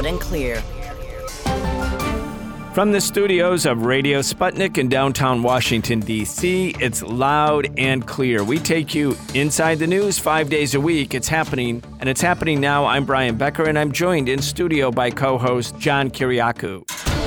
Loud and clear. From the studios of Radio Sputnik in downtown Washington, D.C., it's Loud and Clear. We take you inside the news 5 days a week. It's happening, and it's happening now. I'm Brian Becker, and I'm joined in studio by co-host John Kiriakou.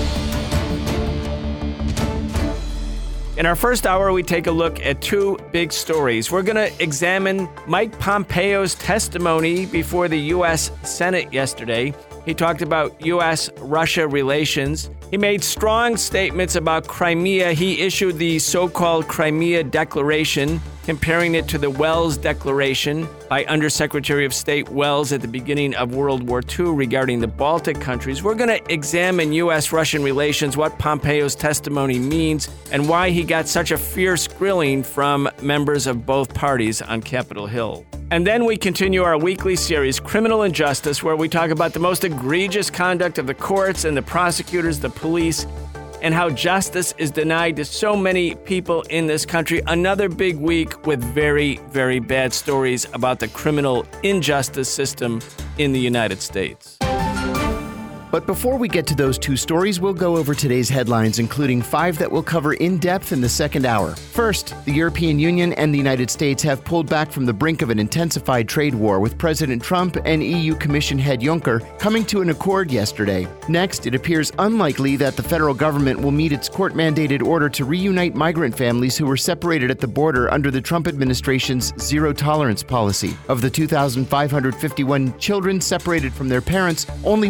In our first hour, we take a look at two big stories. We're going to examine Mike Pompeo's testimony before the U.S. Senate yesterday. He talked about U.S.-Russia relations. He made strong statements about Crimea. He issued the so-called Crimea Declaration, comparing it to the Wells Declaration by Undersecretary of State Wells at the beginning of World War II regarding the Baltic countries. We're going to examine U.S.-Russian relations, what Pompeo's testimony means, and why he got such a fierce grilling from members of both parties on Capitol Hill. And then we continue our weekly series, Criminal Injustice, where we talk about the most egregious conduct of the courts and the prosecutors, the police, and how justice is denied to so many people in this country. Another big week with very, very bad stories about the criminal injustice system in the United States. But before we get to those two stories, we'll go over today's headlines, including 5 that we'll cover in depth in the second hour. First, the European Union and the United States have pulled back from the brink of an intensified trade war, with President Trump and EU Commission head Juncker coming to an accord yesterday. Next, it appears unlikely that the federal government will meet its court-mandated order to reunite migrant families who were separated at the border under the Trump administration's zero-tolerance policy. Of the 2,551 children separated from their parents, only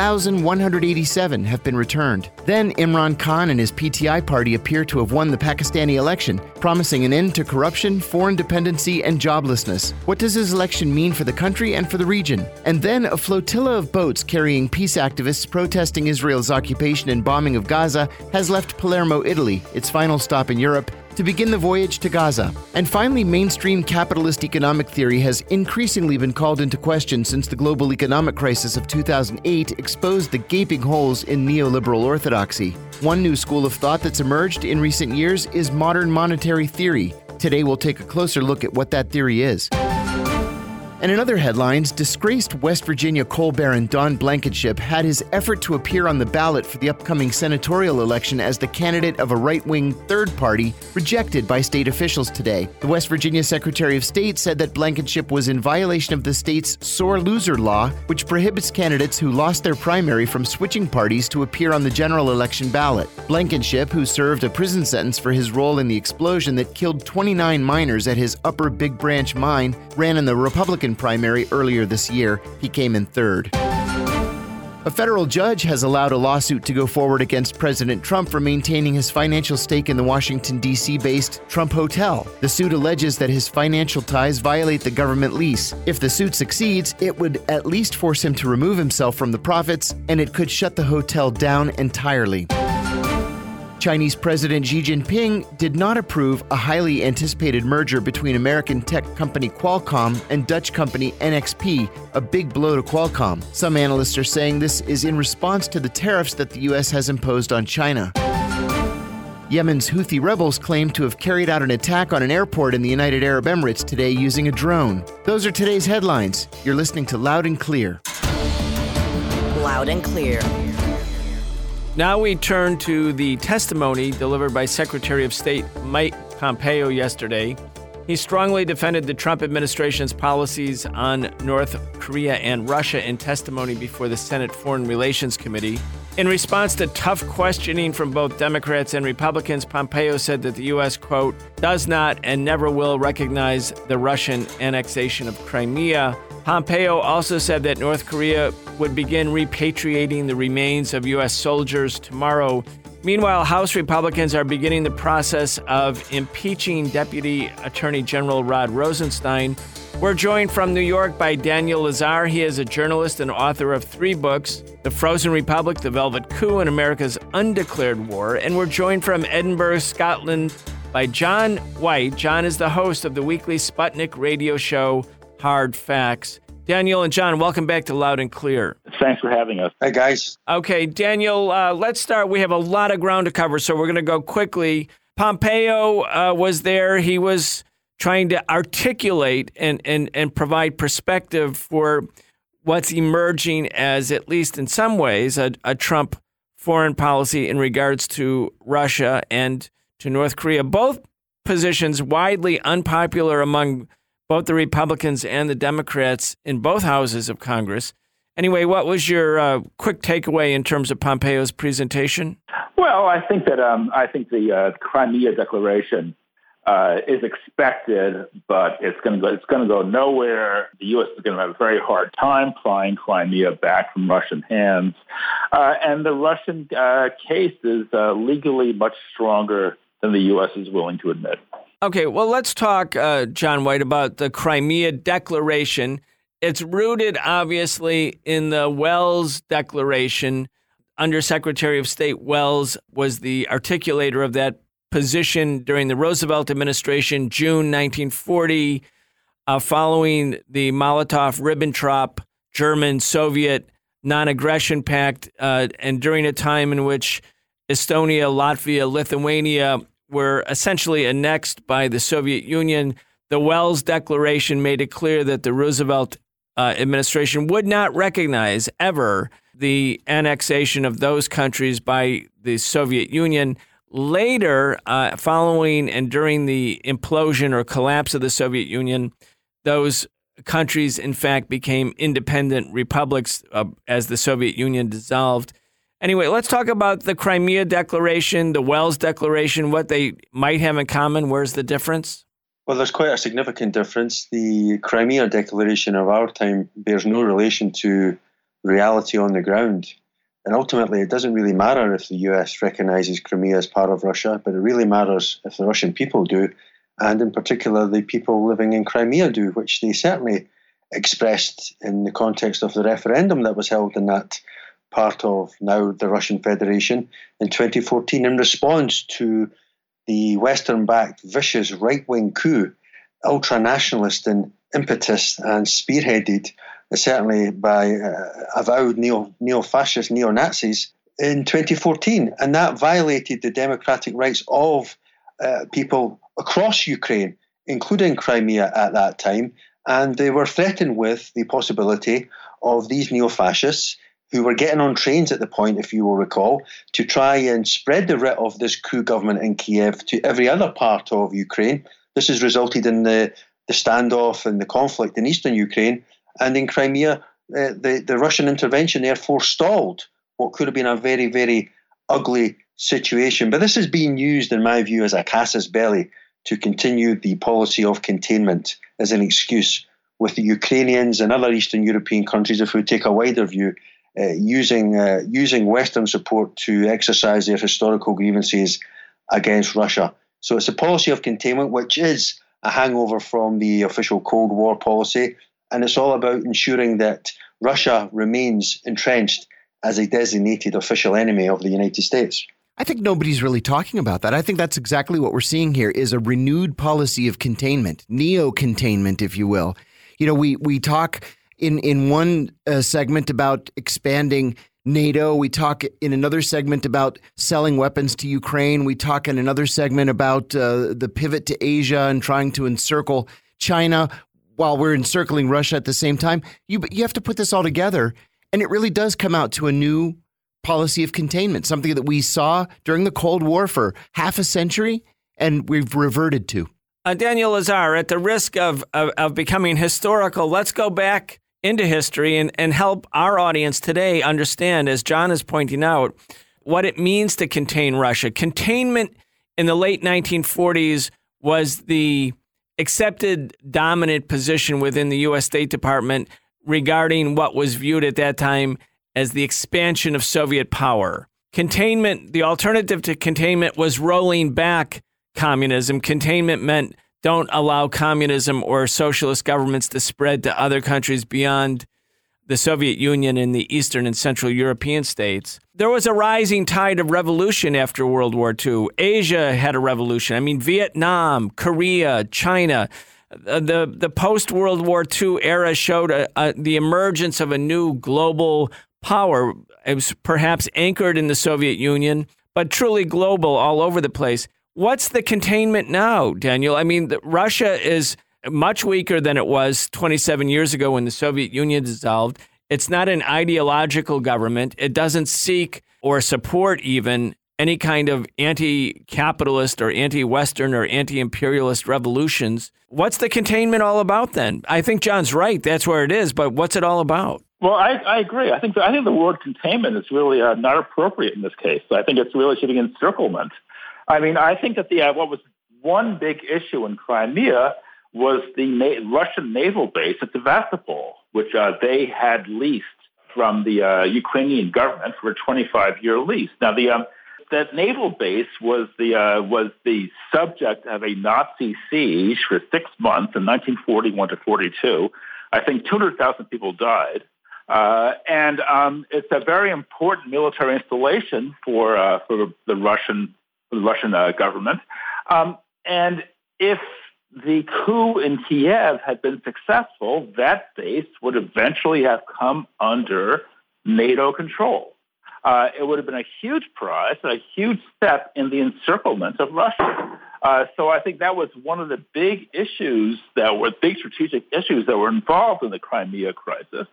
1,187 have been returned. Then Imran Khan and his PTI party appear to have won the Pakistani election, promising an end to corruption, foreign dependency, and joblessness. What does his election mean for the country and for the region? And then a flotilla of boats carrying peace activists protesting Israel's occupation and bombing of Gaza has left Palermo, Italy, its final stop in Europe, to begin the voyage to Gaza. And finally, mainstream capitalist economic theory has increasingly been called into question since the global economic crisis of 2008 exposed the gaping holes in neoliberal orthodoxy. One new school of thought that's emerged in recent years is modern monetary theory. Today, we'll take a closer look at what that theory is. And in other headlines, disgraced West Virginia coal baron Don Blankenship had his effort to appear on the ballot for the upcoming senatorial election as the candidate of a right-wing third party rejected by state officials today. The West Virginia Secretary of State said that Blankenship was in violation of the state's sore loser law, which prohibits candidates who lost their primary from switching parties to appear on the general election ballot. Blankenship, who served a prison sentence for his role in the explosion that killed 29 miners at his Upper Big Branch mine, ran in the Republican primary earlier this year. He came in third. A federal judge has allowed a lawsuit to go forward against President Trump for maintaining his financial stake in the Washington, D.C.-based Trump Hotel. The suit alleges that his financial ties violate the government lease. If the suit succeeds, it would at least force him to remove himself from the profits, and it could shut the hotel down entirely. Chinese President Xi Jinping did not approve a highly anticipated merger between American tech company Qualcomm and Dutch company NXP, a big blow to Qualcomm. Some analysts are saying this is in response to the tariffs that the U.S. has imposed on China. Yemen's Houthi rebels claim to have carried out an attack on an airport in the United Arab Emirates today using a drone. Those are today's headlines. You're listening to Loud and Clear. Loud and Clear. Now we turn to the testimony delivered by Secretary of State Mike Pompeo yesterday. He strongly defended the Trump administration's policies on North Korea and Russia in testimony before the Senate Foreign Relations Committee. In response to tough questioning from both Democrats and Republicans, Pompeo said that the U.S., quote, does not and never will recognize the Russian annexation of Crimea. Pompeo also said that North Korea would begin repatriating the remains of U.S. soldiers tomorrow. Meanwhile, House Republicans are beginning the process of impeaching Deputy Attorney General Rod Rosenstein. We're joined from New York by Daniel Lazare. He is a journalist and author of 3 books, The Frozen Republic, The Velvet Coup, and America's Undeclared War. And we're joined from Edinburgh, Scotland, by John White. John is the host of the weekly Sputnik radio show, Hard Facts. Daniel and John, welcome back to Loud and Clear. Thanks for having us. Hi, guys. Okay, Daniel, let's start. We have a lot of ground to cover, so we're going to go quickly. Pompeo was there. He was trying to articulate and provide perspective for what's emerging as, at least in some ways, a Trump foreign policy in regards to Russia and to North Korea. Both positions widely unpopular among both the Republicans and the Democrats in both houses of Congress. Anyway, what was your quick takeaway in terms of Pompeo's presentation? Well, I think the Crimea Declaration is expected, but it's going to go nowhere. The U.S. is going to have a very hard time prying Crimea back from Russian hands, and the Russian case is legally much stronger than the U.S. is willing to admit. Okay, well, let's talk, John White, about the Crimea Declaration. It's rooted, obviously, in the Wells Declaration. Undersecretary of State Wells was the articulator of that position during the Roosevelt administration, June 1940, following the Molotov-Ribbentrop German-Soviet non-aggression pact, and during a time in which Estonia, Latvia, Lithuania were essentially annexed by the Soviet Union. The Wells Declaration made it clear that the Roosevelt administration would not recognize ever the annexation of those countries by the Soviet Union. Later, following and during the implosion or collapse of the Soviet Union, those countries, in fact, became independent republics as the Soviet Union dissolved. Anyway, let's talk about the Crimea Declaration, the Wells Declaration, what they might have in common. Where's the difference? Well, there's quite a significant difference. The Crimea Declaration of our time bears no relation to reality on the ground. And ultimately, it doesn't really matter if the US recognises Crimea as part of Russia, but it really matters if the Russian people do, and in particular the people living in Crimea do, which they certainly expressed in the context of the referendum that was held in that part of now the Russian Federation in 2014 in response to the Western-backed vicious right-wing coup, ultra-nationalist in impetus and spearheaded certainly by avowed neo-fascist neo-Nazis in 2014. And that violated the democratic rights of people across Ukraine, including Crimea at that time. And they were threatened with the possibility of these neo-fascists, who were getting on trains at the point, if you will recall, to try and spread the writ of this coup government in Kiev to every other part of Ukraine. This has resulted in the standoff and the conflict in eastern Ukraine. And in Crimea, the Russian intervention therefore stalled what could have been a very, very ugly situation. But this is being used, in my view, as a casus belli to continue the policy of containment as an excuse, with the Ukrainians and other Eastern European countries, if we take a wider view, using Western support to exercise their historical grievances against Russia. So it's a policy of containment, which is a hangover from the official Cold War policy, and it's all about ensuring that Russia remains entrenched as a designated official enemy of the United States. I think nobody's really talking about that. I think that's exactly what we're seeing here is a renewed policy of containment, neo-containment, if you will. You know, we talk in one segment about expanding NATO. We talk in another segment about selling weapons to Ukraine. We talk in another segment about the pivot to Asia and trying to encircle China while we're encircling Russia at the same time. You have to put this all together, and it really does come out to a new policy of containment, something that we saw during the Cold War for half a century, and we've reverted to. Daniel Lazare, at the risk of becoming historical, let's go back into history and help our audience today understand, as John is pointing out, what it means to contain Russia. Containment in the late 1940s was the accepted dominant position within the U.S. State Department regarding what was viewed at that time as the expansion of Soviet power. Containment, the alternative to containment, was rolling back communism. Containment meant don't allow communism or socialist governments to spread to other countries beyond the Soviet Union and the Eastern and Central European states. There was a rising tide of revolution after World War II. Asia had a revolution. I mean, Vietnam, Korea, China. The post-World War II era showed the emergence of a new global power. It was perhaps anchored in the Soviet Union, but truly global all over the place. What's the containment now, Daniel? I mean, Russia is much weaker than it was 27 years ago when the Soviet Union dissolved. It's not an ideological government. It doesn't seek or support even any kind of anti-capitalist or anti-Western or anti-imperialist revolutions. What's the containment all about then? I think John's right. That's where it is. But what's it all about? Well, I agree. I think the word containment is really not appropriate in this case. I think it's really should be encirclement. I mean, I think that what was one big issue in Crimea was the Russian naval base at Sevastopol, which they had leased from the Ukrainian government for a 25-year lease. Now, that naval base was the subject of a Nazi siege for 6 months in 1941 to 42. I think 200,000 people died. And it's a very important military installation for the Russian government. And if the coup in Kiev had been successful, that base would eventually have come under NATO control. It would have been a huge prize, a huge step in the encirclement of Russia. So I think that was one of the big issues big strategic issues that were involved in the Crimea crisis.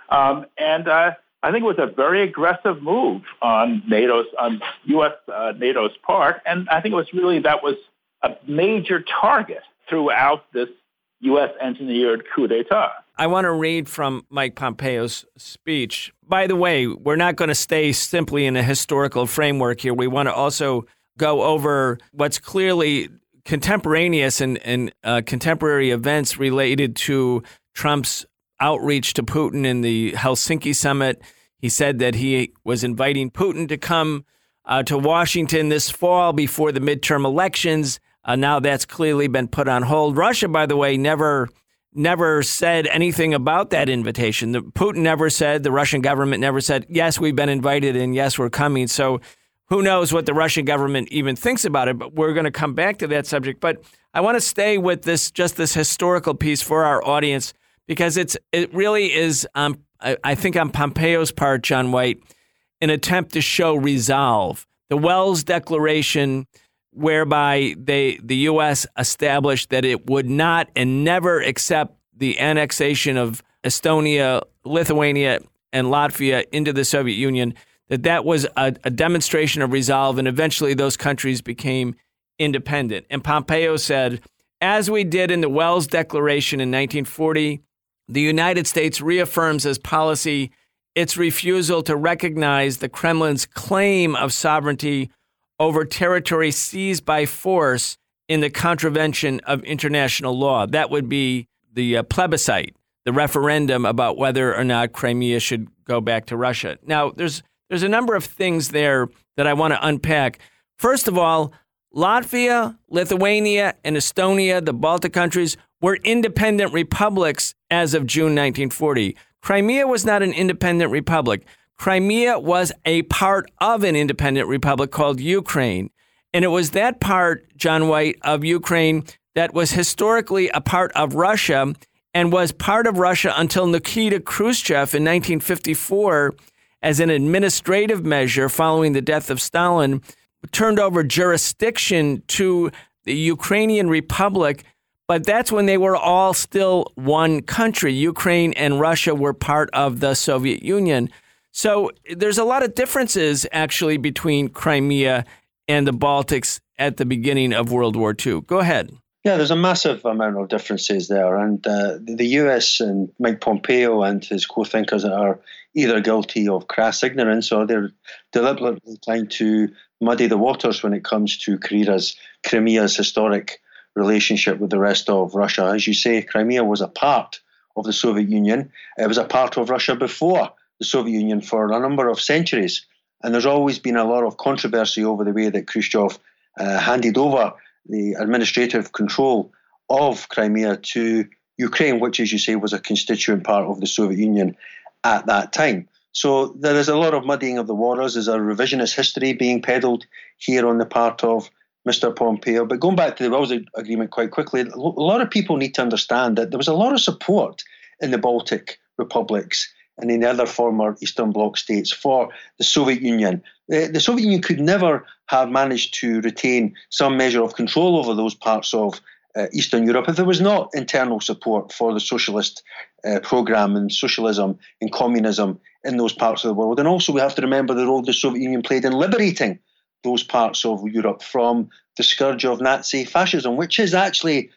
And I think it was a very aggressive move on U.S. NATO's part, and I think that was a major target throughout this U.S. engineered coup d'etat. I want to read from Mike Pompeo's speech. By the way, we're not going to stay simply in a historical framework here. We want to also go over what's clearly contemporaneous and contemporary events related to Trump's outreach to Putin in the Helsinki summit. He said that he was inviting Putin to come to Washington this fall before the midterm elections. Now that's clearly been put on hold. Russia, by the way, never said anything about that invitation. Putin never said, the Russian government never said, yes, we've been invited and yes, we're coming. So who knows what the Russian government even thinks about it, but we're going to come back to that subject. But I want to stay with this historical piece for our audience, because it really is, I think on Pompeo's part, John White, an attempt to show resolve. The Wells Declaration, whereby the U.S. established that it would not and never accept the annexation of Estonia, Lithuania, and Latvia into the Soviet Union, that was a demonstration of resolve, and eventually those countries became independent. And Pompeo said, as we did in the Wells Declaration in 1940, the United States reaffirms as policy its refusal to recognize the Kremlin's claim of sovereignty over territory seized by force in the contravention of international law. That would be the plebiscite, the referendum about whether or not Crimea should go back to Russia. Now, there's a number of things there that I want to unpack. First of all, Latvia, Lithuania, and Estonia, the Baltic countries, were independent republics as of June 1940. Crimea was not an independent republic. Crimea was a part of an independent republic called Ukraine. And it was that part, John White, of Ukraine that was historically a part of Russia and was part of Russia until Nikita Khrushchev in 1954, as an administrative measure following the death of Stalin, turned over jurisdiction to the Ukrainian Republic. But that's when they were all still one country. Ukraine and Russia were part of the Soviet Union. So there's a lot of differences, actually, between Crimea and the Baltics at the beginning of World War II. Go ahead. Yeah, there's a massive amount of differences there. And the US and Mike Pompeo and his co-thinkers are either guilty of crass ignorance or they're deliberately trying to muddy the waters when it comes to Crimea's historic relationship with the rest of Russia. As you say, Crimea was a part of the Soviet Union. It was a part of Russia before the Soviet Union for a number of centuries. And there's always been a lot of controversy over the way that Khrushchev handed over the administrative control of Crimea to Ukraine, which, as you say, was a constituent part of the Soviet Union at that time. So there is a lot of muddying of the waters. There's a revisionist history being peddled here on the part of Mr. Pompeo. But going back to the Wells Agreement quite quickly, a lot of people need to understand that there was a lot of support in the Baltic republics and in the other former Eastern Bloc states for the Soviet Union. The Soviet Union could never have managed to retain some measure of control over those parts of Eastern Europe if there was not internal support for the socialist program and socialism and communism in those parts of the world. And also we have to remember the role the Soviet Union played in liberating those parts of Europe from the scourge of Nazi fascism, which is actually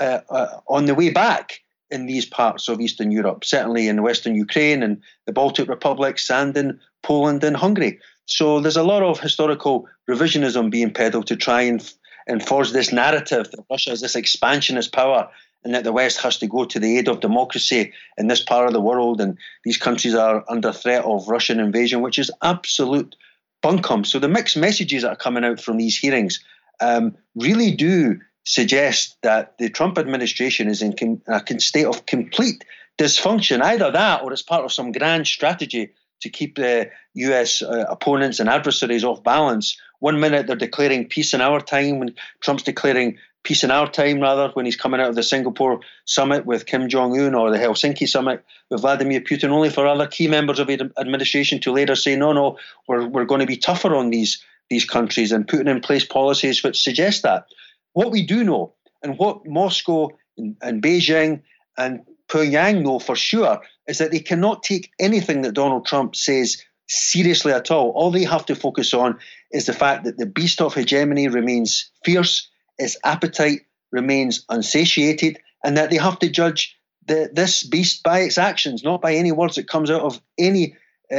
on the way back in these parts of Eastern Europe, certainly in Western Ukraine and the Baltic republics and in Poland and Hungary. So there's a lot of historical revisionism being peddled to try and forge this narrative that Russia is this expansionist power and that the West has to go to the aid of democracy in this part of the world and these countries are under threat of Russian invasion, which is absolute bunkum. So the mixed messages that are coming out from these hearings really do suggest that the Trump administration is in a state of complete dysfunction. Either that or it's part of some grand strategy to keep the US opponents and adversaries off balance. 1 minute they're declaring peace in our time, when Trump's declaring peace in our time, rather, when he's coming out of the Singapore summit with Kim Jong-un or the Helsinki summit with Vladimir Putin, only for other key members of the administration to later say, no, we're going to be tougher on these countries and putting in place policies which suggest that. What we do know, and what Moscow and Beijing and Pyongyang know for sure, is that they cannot take anything that Donald Trump says seriously at all. All they have to focus on is the fact that the beast of hegemony remains fierce, its appetite remains unsatiated, and that they have to judge this beast by its actions, not by any words that comes out of any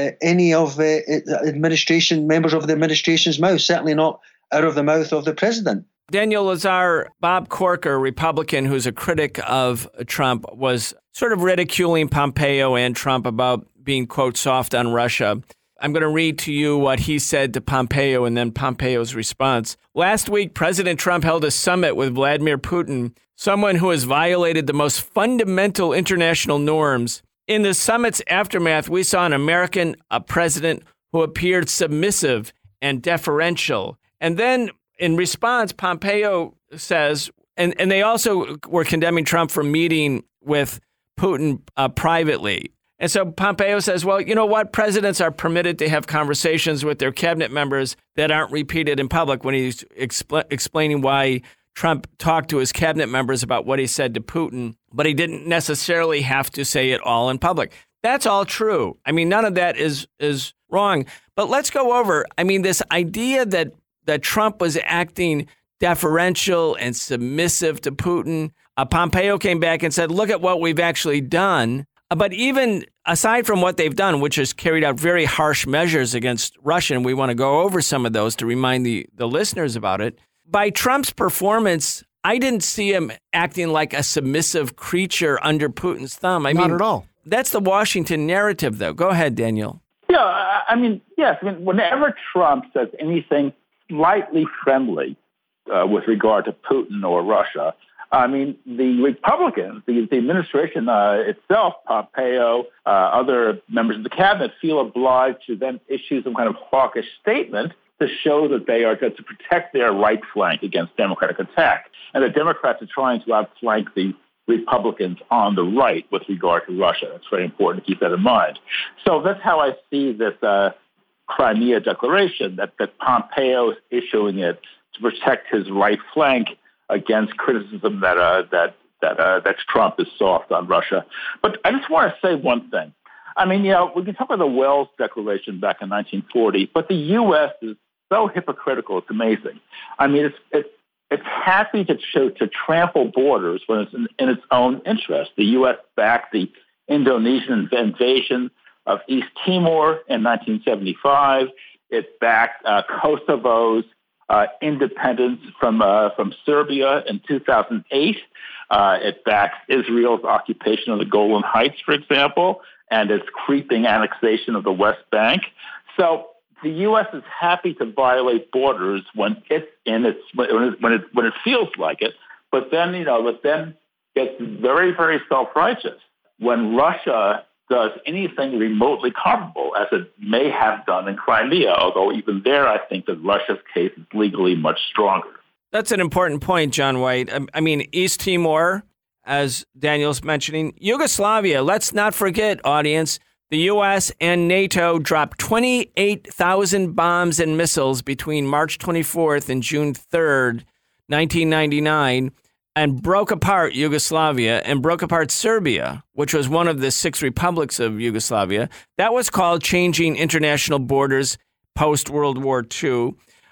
of the administration, members of the administration's mouth, certainly not out of the mouth of the president. Daniel Lazare, Bob Corker, Republican, who's a critic of Trump, was sort of ridiculing Pompeo and Trump about being, quote, soft on Russia. I'm going to read to you what he said to Pompeo and then Pompeo's response. Last week, President Trump held a summit with Vladimir Putin, someone who has violated the most fundamental international norms. In the summit's aftermath, we saw an American president who appeared submissive and deferential. And then in response, Pompeo says, and they also were condemning Trump for meeting with Putin privately. And so Pompeo says, well, you know what? Presidents are permitted to have conversations with their cabinet members that aren't repeated in public, when he's explaining why Trump talked to his cabinet members about what he said to Putin, but he didn't necessarily have to say it all in public. That's all true. I mean, none of that is wrong. But let's go over, this idea that Trump was acting deferential and submissive to Putin. Pompeo came back and said, look at what we've actually done. But even aside from what they've done, which has carried out very harsh measures against Russia, and we want to go over some of those to remind the listeners about it, by Trump's performance, I didn't see him acting like a submissive creature under Putin's thumb. Not at all. That's the Washington narrative, though. Go ahead, Daniel. Yeah, yes. Whenever Trump says anything slightly friendly with regard to Putin or Russia, the Republicans, the administration itself, Pompeo, other members of the cabinet feel obliged to then issue some kind of hawkish statement to show that they are to protect their right flank against Democratic attack. And the Democrats are trying to outflank the Republicans on the right with regard to Russia. It's very important to keep that in mind. So that's how I see this Crimea declaration, that Pompeo is issuing it to protect his right flank against criticism that Trump is soft on Russia. But I just want to say one thing. We can talk about the Wells Declaration back in 1940, but the U.S. is so hypocritical. It's amazing. It's happy to trample borders when it's in its own interest. The U.S. backed the Indonesian invasion of East Timor in 1975. It backed Kosovo's independence from Serbia in 2008. It backs Israel's occupation of the Golan Heights, for example, and its creeping annexation of the West Bank. So the U.S. is happy to violate borders when it's when it feels like it, but then gets very, very self-righteous when Russia does anything remotely comparable, as it may have done in Crimea, although even there I think that Russia's case is legally much stronger. That's an important point, John White. East Timor, as Daniel's mentioning, Yugoslavia, let's not forget, audience, the U.S. and NATO dropped 28,000 bombs and missiles between March 24th and June 3rd, 1999. and broke apart Yugoslavia and broke apart Serbia, which was one of the 6 republics of Yugoslavia. That was called changing international borders post-World War II.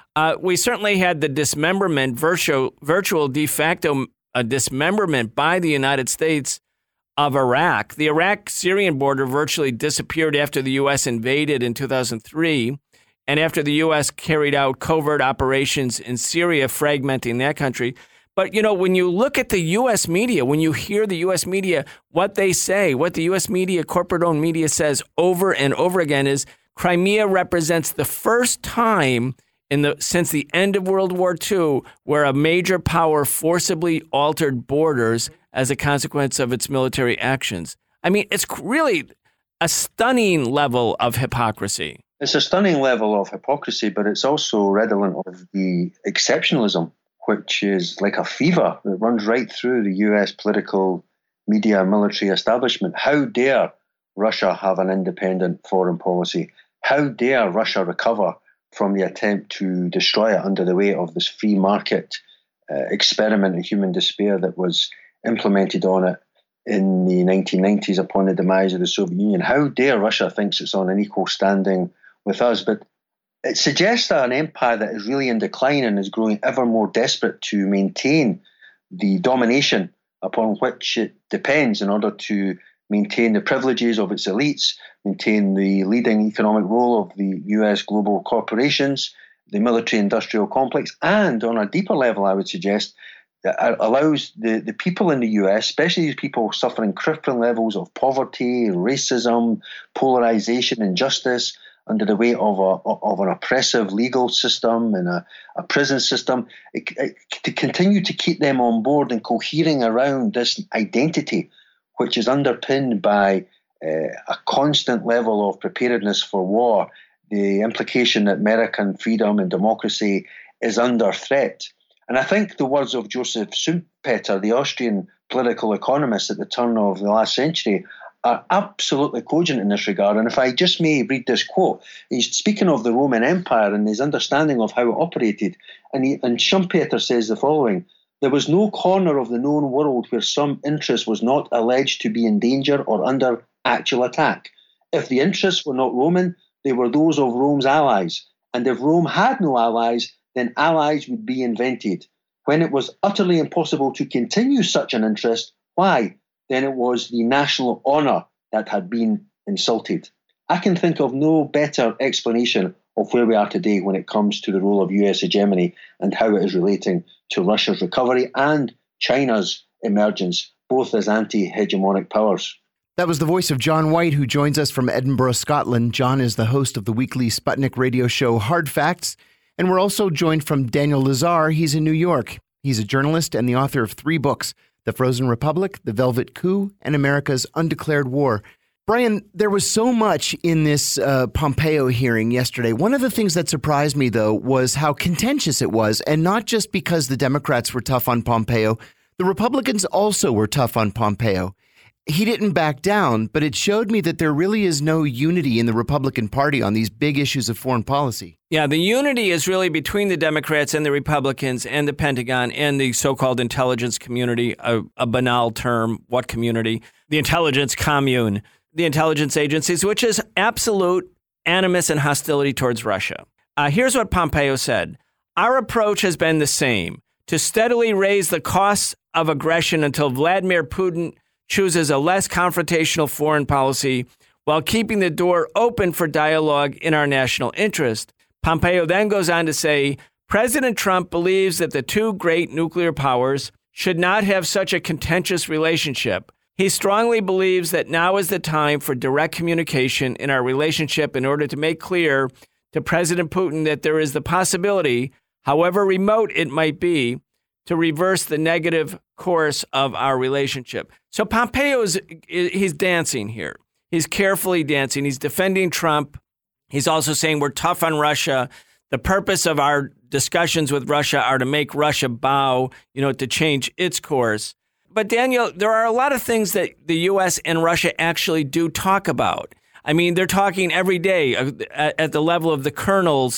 We certainly had the dismemberment, virtual de facto dismemberment by the United States of Iraq. The Iraq-Syrian border virtually disappeared after the U.S. invaded in 2003 and after the U.S. carried out covert operations in Syria, fragmenting that country. But, when you look at the U.S. media, when you hear the U.S. media, what they say, what the U.S. media, corporate-owned media says over and over again is Crimea represents the first time since the end of World War II where a major power forcibly altered borders as a consequence of its military actions. I mean, it's really a stunning level of hypocrisy. It's a stunning level of hypocrisy, but it's also redolent of the exceptionalism, which is like a fever that runs right through the US political, media, and military establishment. How dare Russia have an independent foreign policy? How dare Russia recover from the attempt to destroy it under the weight of this free market experiment in human despair that was implemented on it in the 1990s upon the demise of the Soviet Union? How dare Russia thinks it's on an equal standing with us? But it suggests that an empire that is really in decline and is growing ever more desperate to maintain the domination upon which it depends in order to maintain the privileges of its elites, maintain the leading economic role of the US global corporations, the military-industrial complex, and on a deeper level, I would suggest, that allows the people in the US, especially these people suffering crippling levels of poverty, racism, polarization, injustice, under the weight of an oppressive legal system and a prison system, to continue to keep them on board and cohering around this identity, which is underpinned by a constant level of preparedness for war, the implication that American freedom and democracy is under threat. And I think the words of Joseph Schumpeter, the Austrian political economist at the turn of the last century, are absolutely cogent in this regard. And if I just may read this quote, he's speaking of the Roman Empire and his understanding of how it operated. And Schumpeter says the following: there was no corner of the known world where some interest was not alleged to be in danger or under actual attack. If the interests were not Roman, they were those of Rome's allies. And if Rome had no allies, then allies would be invented. When it was utterly impossible to continue such an interest, why? Then it was the national honour that had been insulted. I can think of no better explanation of where we are today when it comes to the role of US hegemony and how it is relating to Russia's recovery and China's emergence, both as anti-hegemonic powers. That was the voice of John White, who joins us from Edinburgh, Scotland. John is the host of the weekly Sputnik radio show Hard Facts. And we're also joined from Daniel Lazar. He's in New York. He's a journalist and the author of 3 books: The Frozen Republic, The Velvet Coup, and America's Undeclared War. Brian, there was so much in this Pompeo hearing yesterday. One of the things that surprised me, though, was how contentious it was, and not just because the Democrats were tough on Pompeo. The Republicans also were tough on Pompeo. He didn't back down, but it showed me that there really is no unity in the Republican Party on these big issues of foreign policy. Yeah, the unity is really between the Democrats and the Republicans and the Pentagon and the so-called intelligence community, a banal term. What community? The intelligence commune, the intelligence agencies, which is absolute animus and hostility towards Russia. Here's what Pompeo said. Our approach has been the same: to steadily raise the costs of aggression until Vladimir Putin chooses a less confrontational foreign policy while keeping the door open for dialogue in our national interest. Pompeo then goes on to say, President Trump believes that the 2 great nuclear powers should not have such a contentious relationship. He strongly believes that now is the time for direct communication in our relationship in order to make clear to President Putin that there is the possibility, however remote it might be, to reverse the negative course of our relationship. So Pompeo he's dancing here. He's carefully dancing. He's defending Trump. He's also saying we're tough on Russia. The purpose of our discussions with Russia are to make Russia bow, to change its course. But Daniel, there are a lot of things that the U.S. and Russia actually do talk about. I mean, they're talking every day at the level of the colonels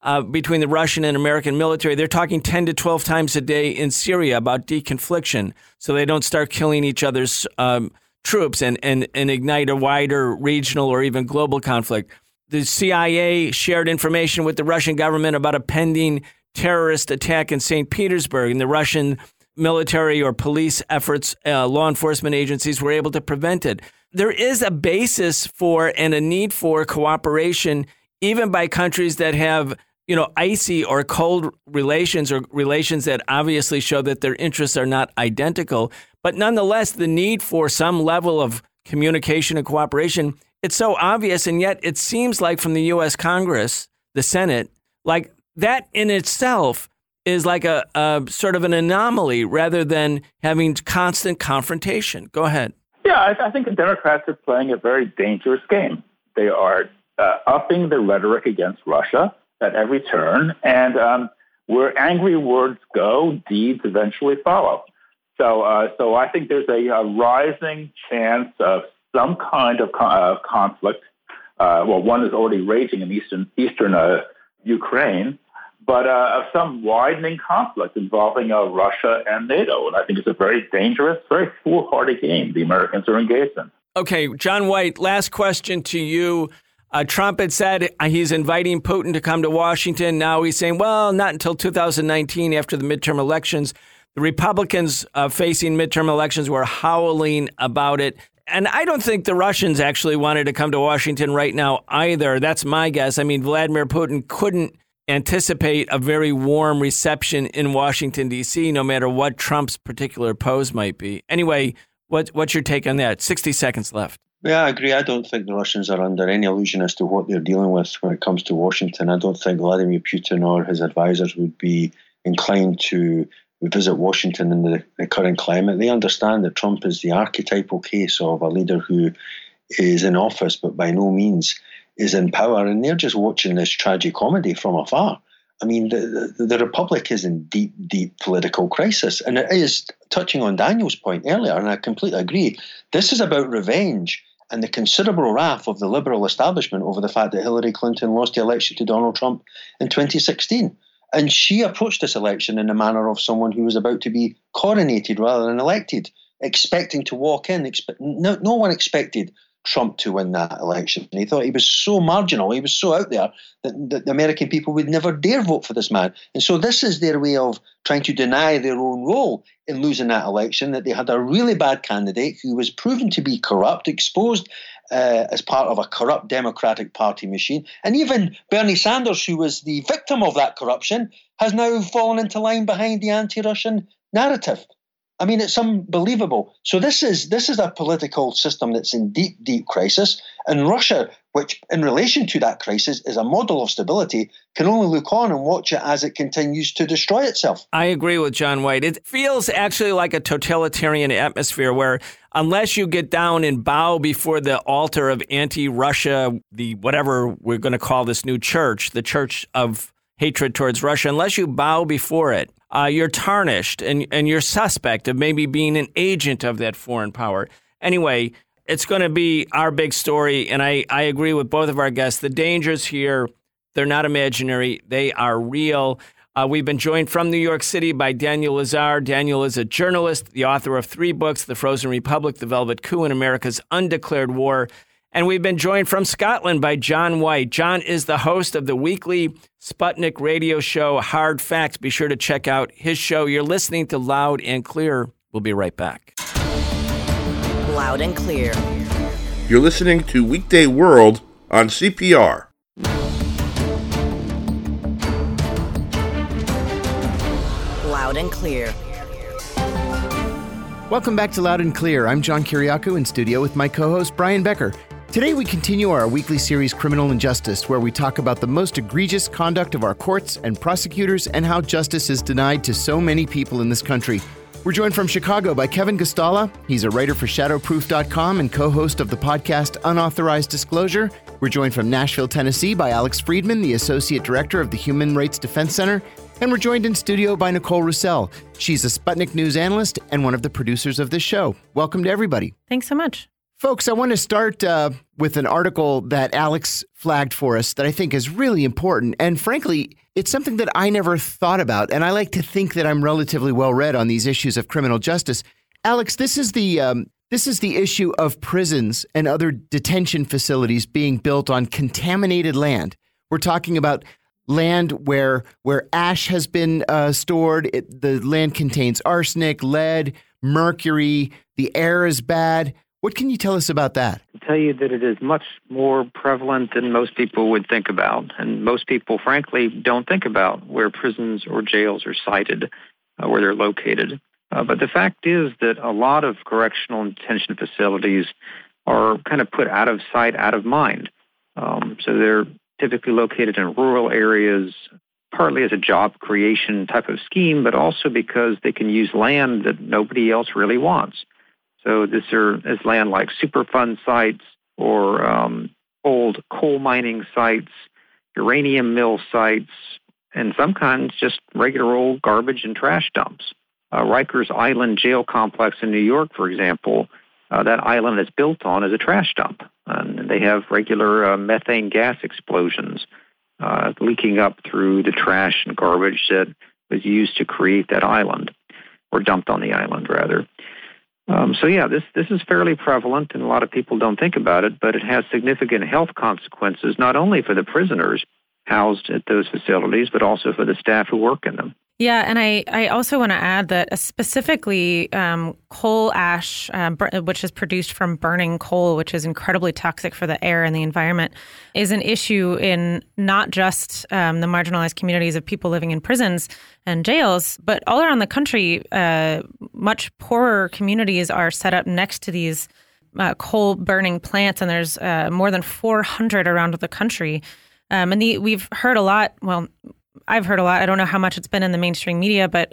between the Russian and American military. They're talking 10 to 12 times a day in Syria about deconfliction so they don't start killing each other's troops and ignite a wider regional or even global conflict. The CIA shared information with the Russian government about a pending terrorist attack in St. Petersburg, and the Russian military or police efforts, law enforcement agencies were able to prevent it. There is a basis for and a need for cooperation, even by countries that have, icy or cold relations or relations that obviously show that their interests are not identical. But nonetheless, the need for some level of communication and cooperation, it's so obvious. And yet it seems like from the U.S. Congress, the Senate, like that in itself is like a sort of an anomaly rather than having constant confrontation. Go ahead. Yeah, I think the Democrats are playing a very dangerous game. They are upping the rhetoric against Russia at every turn, and where angry words go, deeds eventually follow. So I think there's a rising chance of some kind of conflict. One is already raging in eastern Ukraine, but of some widening conflict involving Russia and NATO. And I think it's a very dangerous, very foolhardy game the Americans are engaged in. Okay, John White, last question to you. Trump had said he's inviting Putin to come to Washington. Now he's saying, well, not until 2019 after the midterm elections. The Republicans facing midterm elections were howling about it. And I don't think the Russians actually wanted to come to Washington right now either. That's my guess. I mean, Vladimir Putin couldn't anticipate a very warm reception in Washington, D.C., no matter what Trump's particular pose might be. Anyway, what's your take on that? 60 seconds left. Yeah, I agree. I don't think the Russians are under any illusion as to what they're dealing with when it comes to Washington. I don't think Vladimir Putin or his advisors would be inclined to visit Washington in the current climate. They understand that Trump is the archetypal case of a leader who is in office but by no means is in power, and they're just watching this tragicomedy from afar. I mean, the Republic is in deep, deep political crisis, and it is, touching on Daniel's point earlier, and I completely agree, this is about revenge and the considerable wrath of the liberal establishment over the fact that Hillary Clinton lost the election to Donald Trump in 2016. And she approached this election in the manner of someone who was about to be coronated rather than elected, expecting to walk in. No one expected Trump to win that election. He thought he was so marginal, he was so out there that the American people would never dare vote for this man. And so this is their way of trying to deny their own role in losing that election, that they had a really bad candidate who was proven to be corrupt, exposed as part of a corrupt Democratic Party machine. And even Bernie Sanders, who was the victim of that corruption, has now fallen into line behind the anti-Russian narrative. I mean, it's unbelievable. So this is a political system that's in deep, deep crisis. And Russia, which in relation to that crisis is a model of stability, can only look on and watch it as it continues to destroy itself. I agree with John White. It feels actually like a totalitarian atmosphere where unless you get down and bow before the altar of anti-Russia, the whatever we're going to call this new church, the church of hatred towards Russia, unless you bow before it, you're tarnished and you're suspect of maybe being an agent of that foreign power. Anyway, it's going to be our big story, and I agree with both of our guests. The dangers here, they're not imaginary. They are real. We've been joined from New York City by Daniel Lazare. Daniel is a journalist, the author of 3 books, The Frozen Republic, The Velvet Coup, and America's Undeclared War. And we've been joined from Scotland by John White. John is the host of the weekly Sputnik radio show, Hard Facts. Be sure to check out his show. You're listening to Loud and Clear. We'll be right back. Loud and Clear. You're listening to Weekday World on CPR. Loud and Clear. Welcome back to Loud and Clear. I'm John Kiriakou in studio with my co-host Brian Becker. Today we continue our weekly series Criminal Injustice, where we talk about the most egregious conduct of our courts and prosecutors and how justice is denied to so many people in this country. We're joined from Chicago by Kevin Gastala. He's a writer for Shadowproof.com and co-host of the podcast Unauthorized Disclosure. We're joined from Nashville, Tennessee by Alex Friedman, the Associate Director of the Human Rights Defense Center. And we're joined in studio by Nicole Roussel. She's a Sputnik News analyst and one of the producers of this show. Welcome to everybody. Thanks so much. Folks, I want to start with an article that Alex flagged for us that I think is really important. And frankly, it's something that I never thought about. And I like to think that I'm relatively well read on these issues of criminal justice. Alex, this is the issue of prisons and other detention facilities being built on contaminated land. We're talking about land where ash has been stored. The land contains arsenic, lead, mercury. The air is bad. What can you tell us about that? I'll tell you that it is much more prevalent than most people would think about. And most people, frankly, don't think about where prisons or jails are sited, where they're located. But the fact is that a lot of correctional and detention facilities are kind of put out of sight, out of mind. So they're typically located in rural areas, partly as a job creation type of scheme, but also because they can use land that nobody else really wants. So this is land like Superfund sites or old coal mining sites, uranium mill sites, and sometimes just regular old garbage and trash dumps. Rikers Island Jail Complex in New York, for example, that island is built on as a trash dump. And they have regular methane gas explosions leaking up through the trash and garbage that was used to create that island, or dumped on the island, rather. This is fairly prevalent, and a lot of people don't think about it, but it has significant health consequences, not only for the prisoners housed at those facilities, but also for the staff who work in them. Yeah, and I also want to add that specifically coal ash, which is produced from burning coal, which is incredibly toxic for the air and the environment, is an issue in not just the marginalized communities of people living in prisons and jails, but all around the country. Much poorer communities are set up next to these coal burning plants, and there's more than 400 around the country. We've heard a lot, I've heard a lot. I don't know how much it's been in the mainstream media, but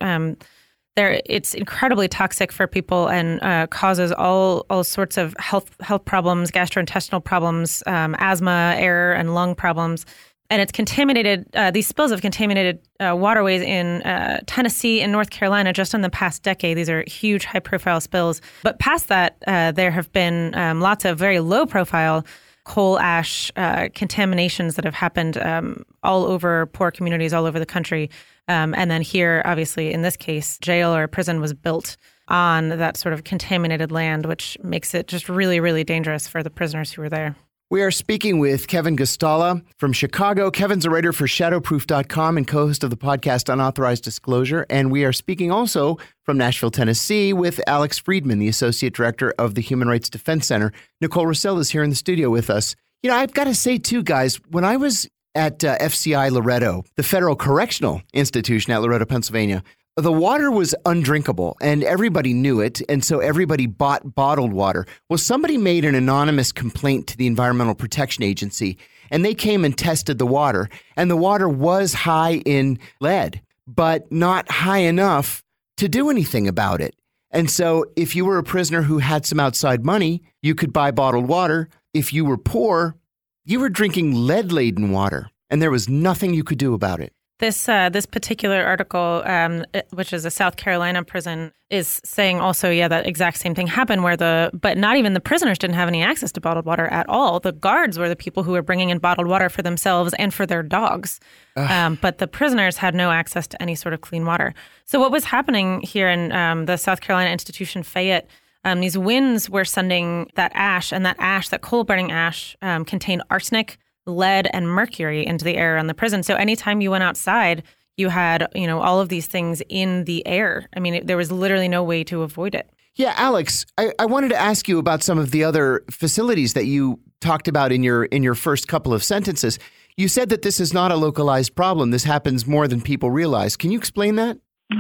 it's incredibly toxic for people and causes all sorts of health problems, gastrointestinal problems, asthma, air and lung problems. And it's contaminated. These spills have contaminated waterways in Tennessee and North Carolina just in the past decade. These are huge, high-profile spills. But past that, there have been lots of very low-profile coal ash contaminations that have happened all over poor communities all over the country. And then here, obviously, in this case, jail or prison was built on that sort of contaminated land, which makes it just really, really dangerous for the prisoners who were there. We are speaking with Kevin Gustala from Chicago. Kevin's a writer for Shadowproof.com and co-host of the podcast Unauthorized Disclosure. And we are speaking also from Nashville, Tennessee, with Alex Friedman, the Associate Director of the Human Rights Defense Center. Nicole Russell is here in the studio with us. You know, I've got to say, too, guys, when I was at FCI Loretto, the Federal Correctional Institution at Loretto, Pennsylvania, the water was undrinkable, and everybody knew it, and so everybody bought bottled water. Well, somebody made an anonymous complaint to the Environmental Protection Agency, and they came and tested the water, and the water was high in lead, but not high enough to do anything about it. And so if you were a prisoner who had some outside money, you could buy bottled water. If you were poor, you were drinking lead-laden water, and there was nothing you could do about it. This particular article, which is a South Carolina prison, is saying also, that exact same thing happened but not even the prisoners didn't have any access to bottled water at all. The guards were the people who were bringing in bottled water for themselves and for their dogs. But the prisoners had no access to any sort of clean water. So what was happening here in the South Carolina institution, Fayette, these winds were sending that ash, and that coal burning ash contained arsenic, lead and mercury into the air on the prison. So anytime you went outside, you had, all of these things in the air. I mean, there was literally no way to avoid it. Yeah, Alex, I wanted to ask you about some of the other facilities that you talked about in your first couple of sentences. You said that this is not a localized problem. This happens more than people realize. Can you explain that?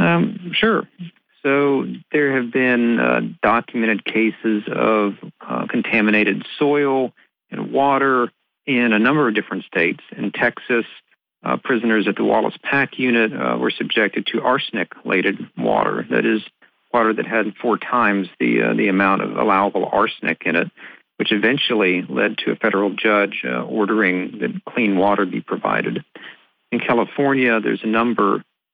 Sure. So there have been documented cases of contaminated soil and water in a number of different states. In Texas, prisoners at the Wallace Pack Unit were subjected to arsenic-laden water. That is, water that had 4 times the amount of allowable arsenic in it, which eventually led to a federal judge ordering that clean water be provided. In California, there's a number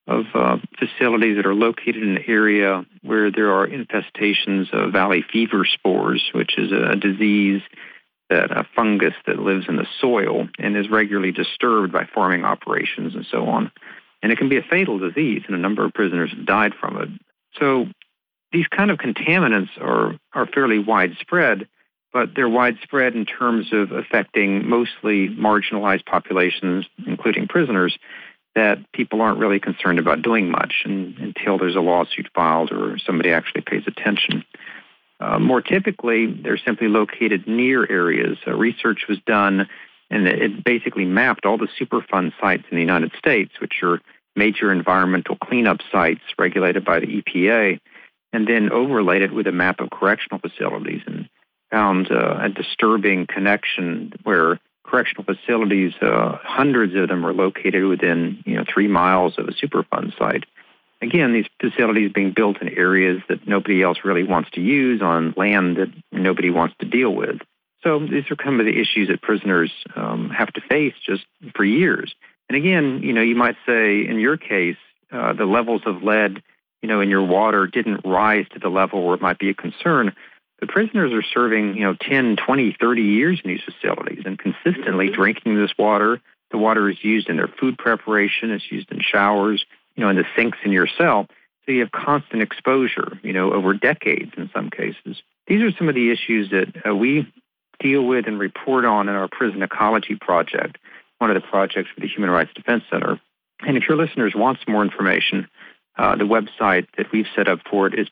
of facilities that are located in an area where there are infestations of valley fever spores, which is a disease, that a fungus that lives in the soil and is regularly disturbed by farming operations and so on. And it can be a fatal disease, and a number of prisoners have died from it. So these kind of contaminants are fairly widespread, but they're widespread in terms of affecting mostly marginalized populations, including prisoners, that people aren't really concerned about doing much until there's a lawsuit filed or somebody actually pays attention. More typically, they're simply located near areas. Research was done, and it basically mapped all the Superfund sites in the United States, which are major environmental cleanup sites regulated by the EPA, and then overlaid it with a map of correctional facilities and found a disturbing connection where correctional facilities, hundreds of them are located within 3 miles of a Superfund site. Again, these facilities being built in areas that nobody else really wants to use on land that nobody wants to deal with. So these are some of the issues that prisoners have to face just for years. And again, you might say in your case, the levels of lead, in your water didn't rise to the level where it might be a concern. The prisoners are serving, 10, 20, 30 years in these facilities and consistently drinking this water. The water is used in their food preparation. It's used in showers, in the sinks in your cell. So you have constant exposure, over decades in some cases. These are some of the issues that we deal with and report on in our Prison Ecology Project, one of the projects for the Human Rights Defense Center. And if your listeners want some more information, the website that we've set up for it is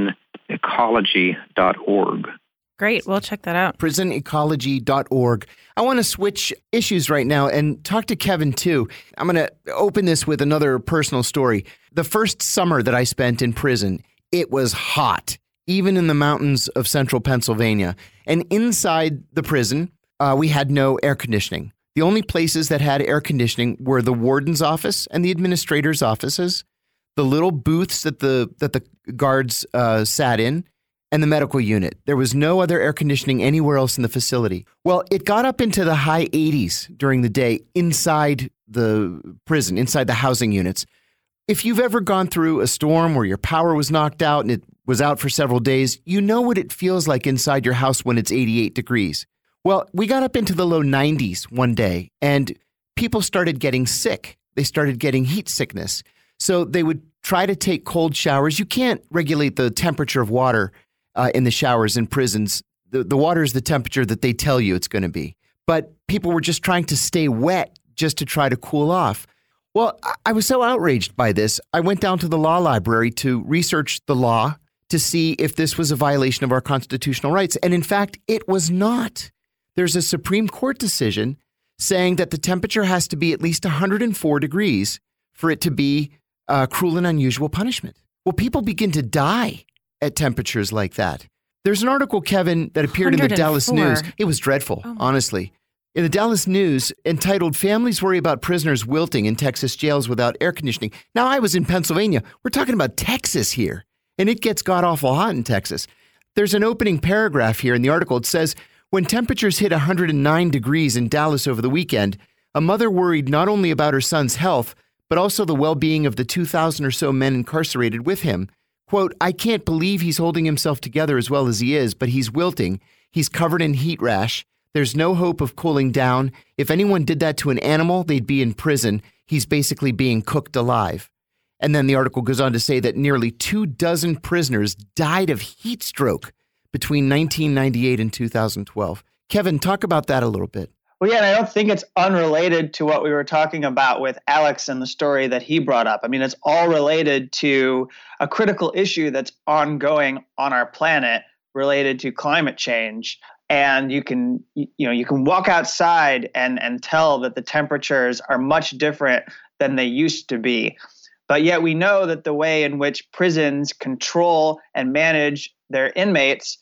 prisonecology.org. Great. We'll check that out. prisonecology.org. I want to switch issues right now and talk to Kevin, too. I'm going to open this with another personal story. The first summer that I spent in prison, it was hot, even in the mountains of central Pennsylvania. And inside the prison, we had no air conditioning. The only places that had air conditioning were the warden's office and the administrator's offices, the little booths that the guards sat in, and the medical unit. There was no other air conditioning anywhere else in the facility. Well, it got up into the high 80s during the day inside the prison, inside the housing units. If you've ever gone through a storm where your power was knocked out and it was out for several days, you know what it feels like inside your house when it's 88 degrees. Well, we got up into the low 90s one day, and people started getting sick. They started getting heat sickness. So they would try to take cold showers. You can't regulate the temperature of water in the showers in prisons. The water is the temperature that they tell you it's going to be. But people were just trying to stay wet just to try to cool off. Well, I was so outraged by this. I went down to the law library to research the law to see if this was a violation of our constitutional rights. And in fact, it was not. There's a Supreme Court decision saying that the temperature has to be at least 104 degrees for it to be cruel and unusual punishment. Well, people begin to die at temperatures like that. There's an article, Kevin, that appeared in the Dallas News. It was dreadful, honestly. In the Dallas News, entitled, "Families Worry About Prisoners Wilting in Texas Jails Without Air Conditioning." Now, I was in Pennsylvania. We're talking about Texas here, and it gets god-awful hot in Texas. There's an opening paragraph here in the article. It says, when temperatures hit 109 degrees in Dallas over the weekend, a mother worried not only about her son's health, but also the well-being of the 2,000 or so men incarcerated with him. Quote, "I can't believe he's holding himself together as well as he is, but he's wilting. He's covered in heat rash. There's no hope of cooling down. If anyone did that to an animal, they'd be in prison. He's basically being cooked alive." And then the article goes on to say that nearly 24 prisoners died of heat stroke between 1998 and 2012. Kevin, talk about that a little bit. Well, yeah, and I don't think it's unrelated to what we were talking about with Alex and the story that he brought up. I mean, it's all related to a critical issue that's ongoing on our planet related to climate change. And you can walk outside and tell that the temperatures are much different than they used to be. But yet we know that the way in which prisons control and manage their inmates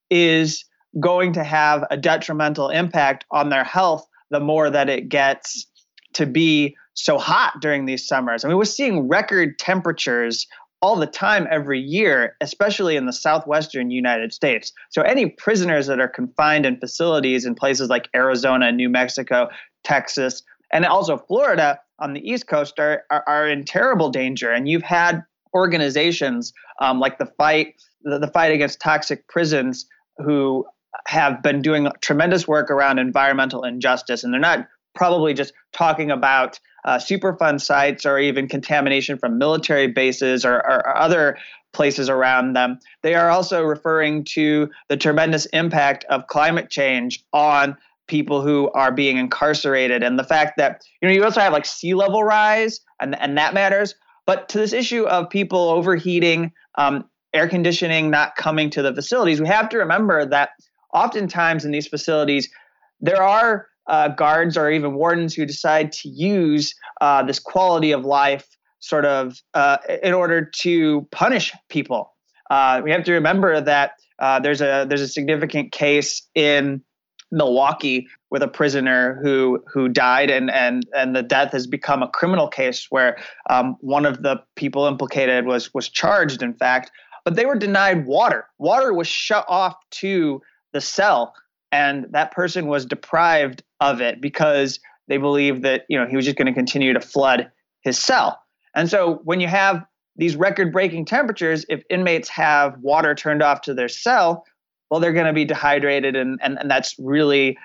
is going to have a detrimental impact on their health the more that it gets to be so hot during these summers. I mean, we're seeing record temperatures all the time every year, especially in the southwestern United States. So any prisoners that are confined in facilities in places like Arizona, New Mexico, Texas, and also Florida on the East Coast are in terrible danger. And you've had organizations like the fight against toxic prisons who have been doing tremendous work around environmental injustice. And they're not probably just talking about Superfund sites or even contamination from military bases or other places around them. They are also referring to the tremendous impact of climate change on people who are being incarcerated, and the fact that you also have like sea level rise, and that matters. But to this issue of people overheating, air conditioning not coming to the facilities, we have to remember that oftentimes in these facilities, there are guards or even wardens who decide to use this quality of life sort of in order to punish people. We have to remember that there's a significant case in Milwaukee with a prisoner who died, and the death has become a criminal case where one of the people implicated was charged, in fact, but they were denied water. Water was shut off to the cell, and that person was deprived of it because they believed that he was just going to continue to flood his cell. And so when you have these record-breaking temperatures, if inmates have water turned off to their cell, well, they're going to be dehydrated, and that's really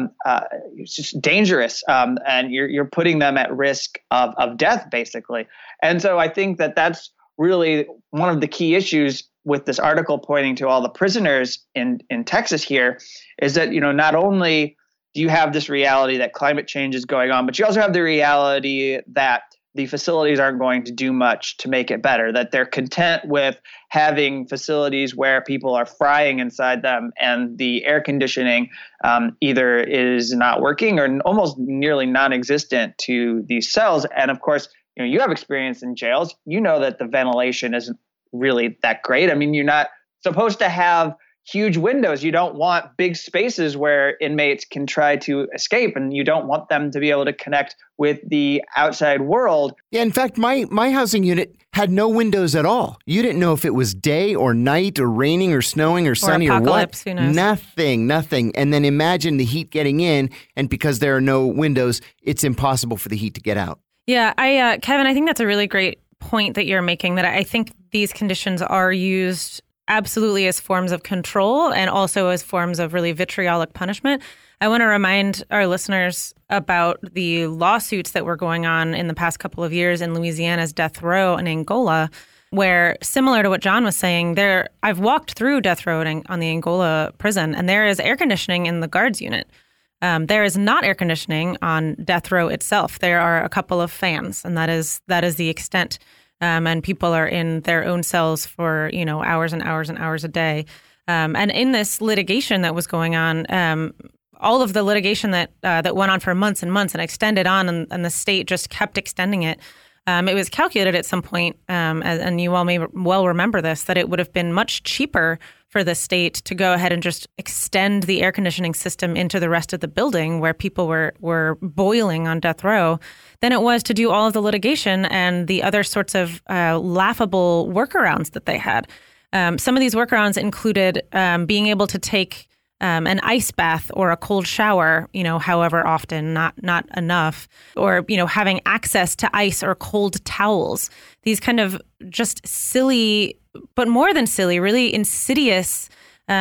it's just dangerous, and you're putting them at risk of death, basically. And so I think that that's really one of the key issues with this article pointing to all the prisoners in Texas here, is that not only do you have this reality that climate change is going on, but you also have the reality that the facilities aren't going to do much to make it better, that they're content with having facilities where people are frying inside them and the air conditioning either is not working or almost nearly non-existent to these cells. And of course, you have experience in jails. You know that the ventilation isn't really that great. I mean, you're not supposed to have huge windows. You don't want big spaces where inmates can try to escape, and you don't want them to be able to connect with the outside world. Yeah, in fact, my housing unit had no windows at all. You didn't know if it was day or night or raining or snowing or sunny or what. Who knows? Nothing. And then imagine the heat getting in, and because there are no windows, it's impossible for the heat to get out. Yeah, Kevin, I think that's a really great point that you're making, that I think these conditions are used absolutely as forms of control and also as forms of really vitriolic punishment. I want to remind our listeners about the lawsuits that were going on in the past couple of years in Louisiana's death row in Angola, where, similar to what John was saying, I've walked through death row on the Angola prison, and there is air conditioning in the guards unit. There is not air conditioning on death row itself. There are a couple of fans, and that is the extent. And people are in their own cells for, hours and hours and hours a day. And in this litigation that was going on, all of the litigation that went on for months and months and extended on, and the state just kept extending it. It was calculated at some point, and you all may well remember this, that it would have been much cheaper for the state to go ahead and just extend the air conditioning system into the rest of the building where people were boiling on death row than it was to do all of the litigation and the other sorts of laughable workarounds that they had. Some of these workarounds included being able to take an ice bath or a cold shower, however often, not enough, or, having access to ice or cold towels. These kind of just silly, but more than silly, really insidious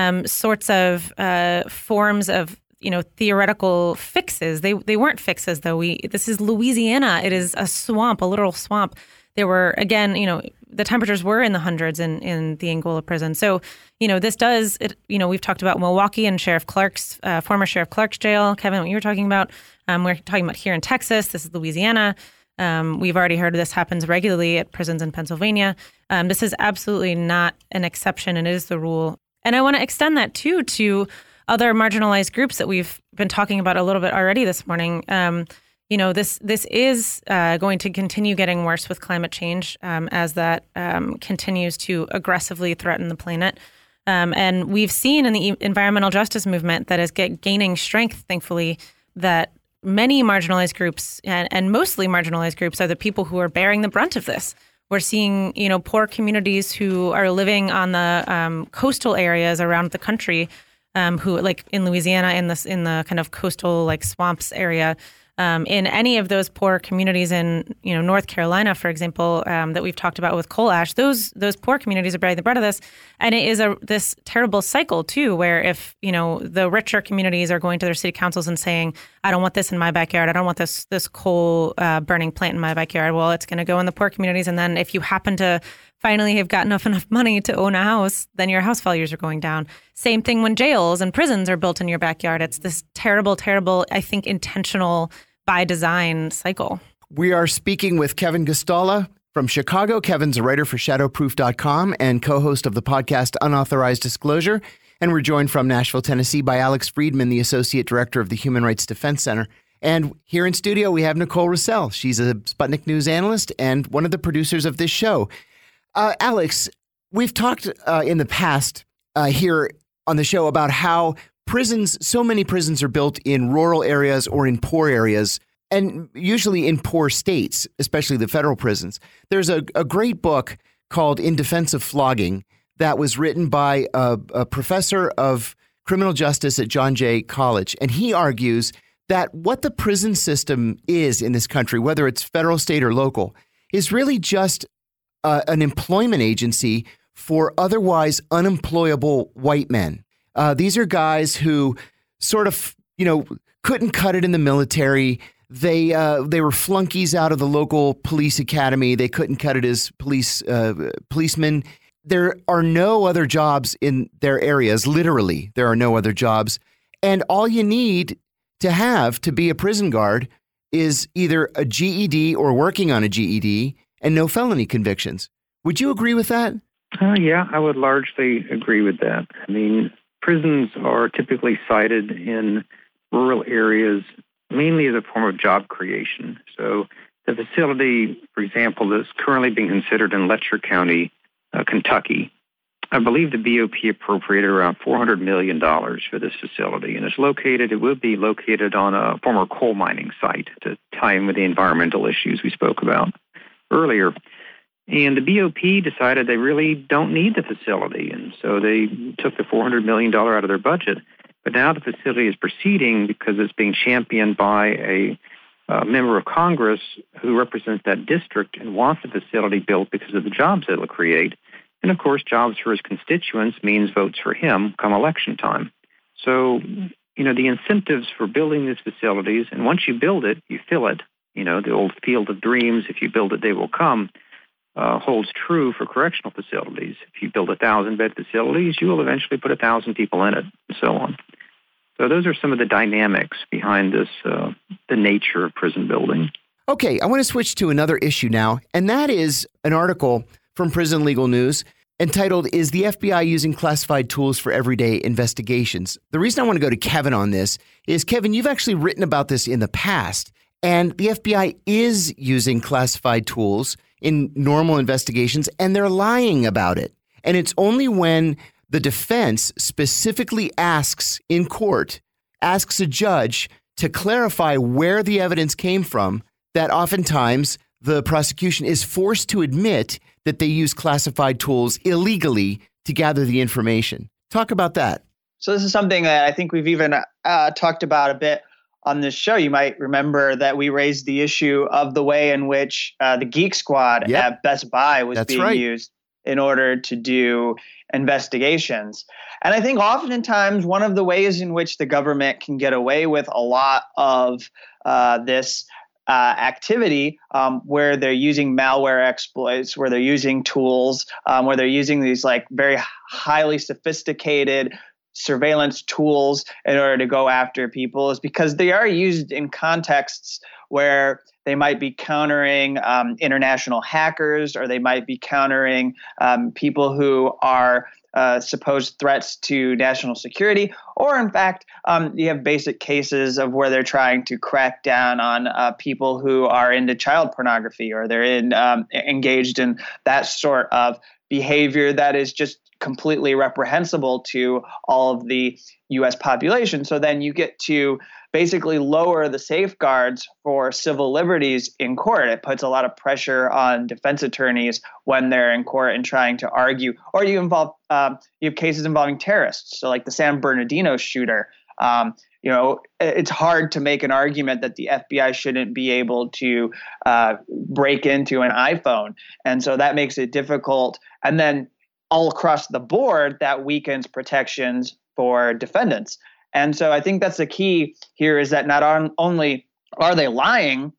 sorts of forms of, theoretical fixes. They weren't fixes, though. This is Louisiana. It is a swamp, a literal swamp. There were, again, the temperatures were in the hundreds in the Angola prison. So, this does, we've talked about Milwaukee and former Sheriff Clark's jail. Kevin, what you were talking about, we're talking about here in Texas. This is Louisiana. We've already heard this happens regularly at prisons in Pennsylvania. This is absolutely not an exception, and it is the rule. And I want to extend that, too, to other marginalized groups that we've been talking about a little bit already this morning. This is going to continue getting worse with climate change as that continues to aggressively threaten the planet. And we've seen in the environmental justice movement that is gaining strength, thankfully, that many marginalized groups and mostly marginalized groups are the people who are bearing the brunt of this. We're seeing, poor communities who are living on the coastal areas around the country, who, like in Louisiana, in the kind of coastal swamps area, in any of those poor communities in North Carolina, for example, that we've talked about with coal ash, those poor communities are bearing the brunt of this, and it is this terrible cycle too, where if the richer communities are going to their city councils and saying, "I don't want this in my backyard. I don't want this coal burning plant in my backyard." Well, it's going to go in the poor communities, and then if you happen to finally have gotten enough money to own a house, then your house values are going down. Same thing when jails and prisons are built in your backyard. It's this terrible, I think, intentional by design cycle. We are speaking with Kevin Guastalla from Chicago. Kevin's a writer for Shadowproof.com and co-host of the podcast Unauthorized Disclosure. And we're joined from Nashville, Tennessee by Alex Friedman, the Associate Director of the Human Rights Defense Center. And here in studio, we have Nicole Russell. She's a Sputnik News analyst and one of the producers of this show. Alex, we've talked in the past here on the show about how so many prisons are built in rural areas or in poor areas, and usually in poor states, especially the federal prisons. There's a great book called In Defense of Flogging that was written by a professor of criminal justice at John Jay College. And he argues that what the prison system is in this country, whether it's federal, state, or local, is really just an employment agency for otherwise unemployable white men. These are guys who sort of, couldn't cut it in the military. They were flunkies out of the local police academy. They couldn't cut it as policemen. There are no other jobs in their areas. Literally, there are no other jobs. And all you need to have to be a prison guard is either a GED or working on a GED and no felony convictions. Would you agree with that? Yeah, I would largely agree with that. I mean, prisons are typically sited in rural areas mainly as a form of job creation. So the facility, for example, that's currently being considered in Letcher County, Kentucky, I believe the BOP appropriated around $400 million for this facility, and it will be located on a former coal mining site to tie in with the environmental issues we spoke about earlier. And the BOP decided they really don't need the facility, and so they took the $400 million out of their budget. But now the facility is proceeding because it's being championed by a member of Congress who represents that district and wants the facility built because of the jobs it will create. And, of course, jobs for his constituents means votes for him come election time. So, the incentives for building these facilities, and once you build it, you fill it. The old field of dreams, if you build it, they will come, holds true for correctional facilities. If you build 1,000-bed facilities, you will eventually put 1,000 people in it, and so on. So those are some of the dynamics behind this, the nature of prison building. Okay, I want to switch to another issue now, and that is an article from Prison Legal News entitled, "Is the FBI Using Classified Tools for Everyday Investigations?" The reason I want to go to Kevin on this is, Kevin, you've actually written about this in the past, and the FBI is using classified tools in normal investigations, and they're lying about it. And it's only when the defense specifically asks in court, asks a judge to clarify where the evidence came from, that oftentimes the prosecution is forced to admit that they use classified tools illegally to gather the information. Talk about that. So this is something that I think we've even talked about a bit on this show. You might remember that we raised the issue of the way in which the Geek Squad at Best Buy was used in order to do investigations. And I think oftentimes one of the ways in which the government can get away with a lot of this activity, where they're using malware exploits, where they're using tools, where they're using these very highly sophisticated surveillance tools in order to go after people, is because they are used in contexts where they might be countering international hackers, or they might be countering people who are supposed threats to national security, or in fact, you have basic cases of where they're trying to crack down on people who are into child pornography, or they're engaged in that sort of behavior that is just completely reprehensible to all of the U.S. population. So then you get to basically lower the safeguards for civil liberties in court. It puts a lot of pressure on defense attorneys when they're in court and trying to argue. Or you have cases involving terrorists. So like the San Bernardino shooter, It's hard to make an argument that the FBI shouldn't be able to break into an iPhone. And so that makes it difficult. And then all across the board, that weakens protections for defendants. And so I think that's the key here, is that not only are they lying,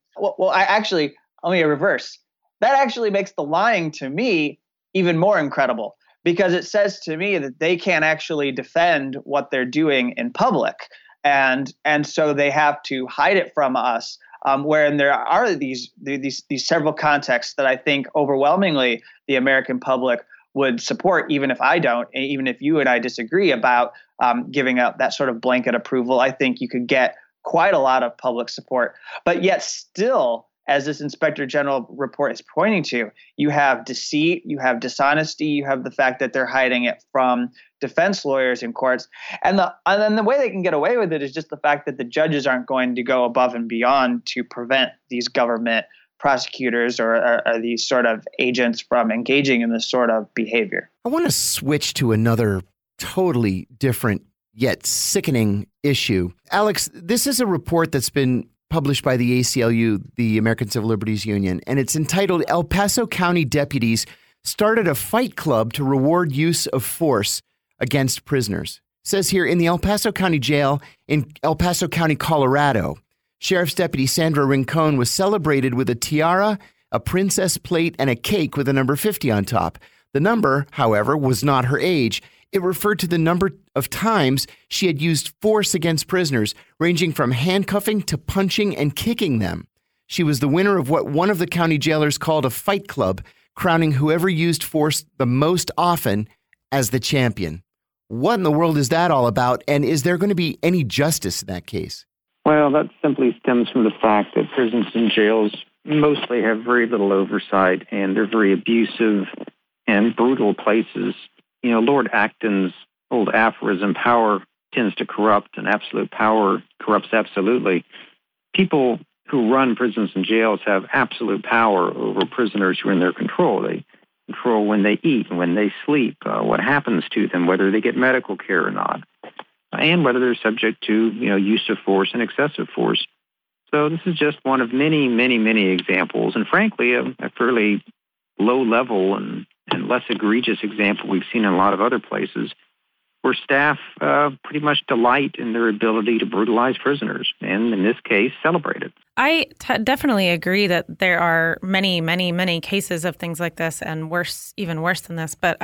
let me reverse. That actually makes the lying to me even more incredible, because it says to me that they can't actually defend what they're doing in public. And so they have to hide it from us, wherein there are these several contexts that I think overwhelmingly the American public would support, even if I don't, even if you and I disagree about giving out that sort of blanket approval. I think you could get quite a lot of public support. But yet still, as this Inspector General report is pointing to, you have deceit, you have dishonesty, you have the fact that they're hiding it from defense lawyers in courts. And then the way they can get away with it is just the fact that the judges aren't going to go above and beyond to prevent these government prosecutors or these sort of agents from engaging in this sort of behavior. I want to switch to another totally different yet sickening issue. Alex, this is a report that's been published by the ACLU, the American Civil Liberties Union, and it's entitled El Paso County Deputies Started a Fight Club to Reward Use of Force Against Prisoners. It says here, in the El Paso County Jail in El Paso County, Colorado, Sheriff's Deputy Sandra Rincon was celebrated with a tiara, a princess plate, and a cake with a number 50 on top. The number, however, was not her age. It referred to the number of times she had used force against prisoners, ranging from handcuffing to punching and kicking them. She was the winner of what one of the county jailers called a fight club, crowning whoever used force the most often as the champion. What in the world is that all about? And is there going to be any justice in that case? Well, that simply stems from the fact that prisons and jails mostly have very little oversight, and they're very abusive and brutal places. You know, Lord Acton's old aphorism, power tends to corrupt and absolute power corrupts absolutely. People who run prisons and jails have absolute power over prisoners who are in their control. They control when they eat and when they sleep, what happens to them, whether they get medical care or not, and whether they're subject to, use of force and excessive force. So this is just one of many, many, many examples, and frankly, a fairly low level and less egregious example we've seen in a lot of other places, where staff pretty much delight in their ability to brutalize prisoners, and in this case, celebrate it. I definitely agree that there are many, many, many cases of things like this, and even worse than this, but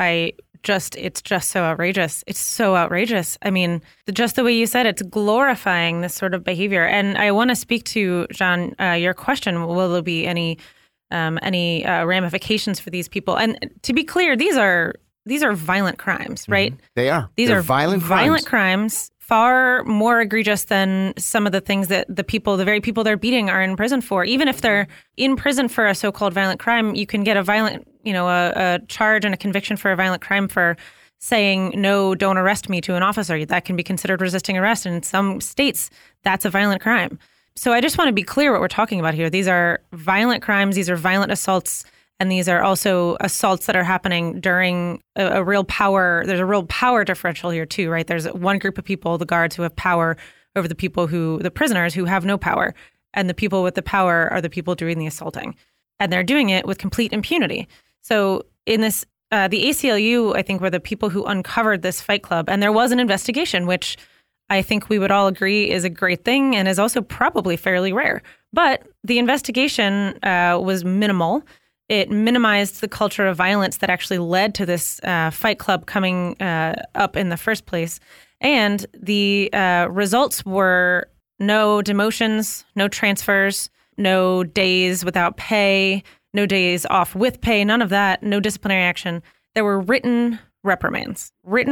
it's just so outrageous. It's so outrageous. I mean, just the way you said, it's glorifying this sort of behavior. And I want to speak to, John, your question, will there be any ramifications for these people? And to be clear, these are violent crimes, right? Mm-hmm. They are. They're violent crimes, far more egregious than some of the things that the very people they're beating are in prison for. Even if they're in prison for a so-called violent crime, you can get a charge and a conviction for a violent crime for saying, no, don't arrest me to an officer. That can be considered resisting arrest. And in some states, that's a violent crime. So I just want to be clear what we're talking about here. These are violent crimes. These are violent assaults. And these are also assaults that are happening during a real power. There's a real power differential here too, right? There's one group of people, the guards, who have power over the prisoners who have no power. And the people with the power are the people doing the assaulting. And they're doing it with complete impunity. So in this, the ACLU, I think, were the people who uncovered this fight club. And there was an investigation, which I think we would all agree is a great thing and is also probably fairly rare. But the investigation was minimal. It minimized the culture of violence that actually led to this fight club coming up in the first place. And the results were no demotions, no transfers, no days without pay, no days off with pay, none of that, no disciplinary action. There were written reprimands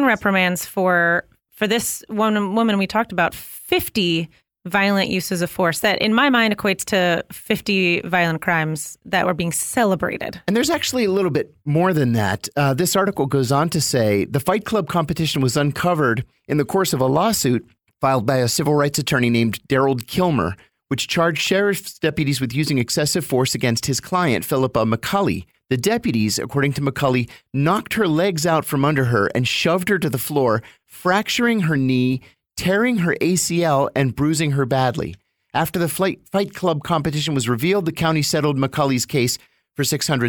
for this one woman we talked about, 50 violent uses of force that, in my mind, equates to 50 violent crimes that were being celebrated. And there's actually a little bit more than that. This article goes on to say the Fight Club competition was uncovered in the course of a lawsuit filed by a civil rights attorney named Daryl Kilmer, which charged sheriff's deputies with using excessive force against his client, Philippa McCulley. The deputies, according to McCulley, knocked her legs out from under her and shoved her to the floor, fracturing her knee, tearing her ACL and bruising her badly. After the Fight Club competition was revealed, the county settled McCulley's case for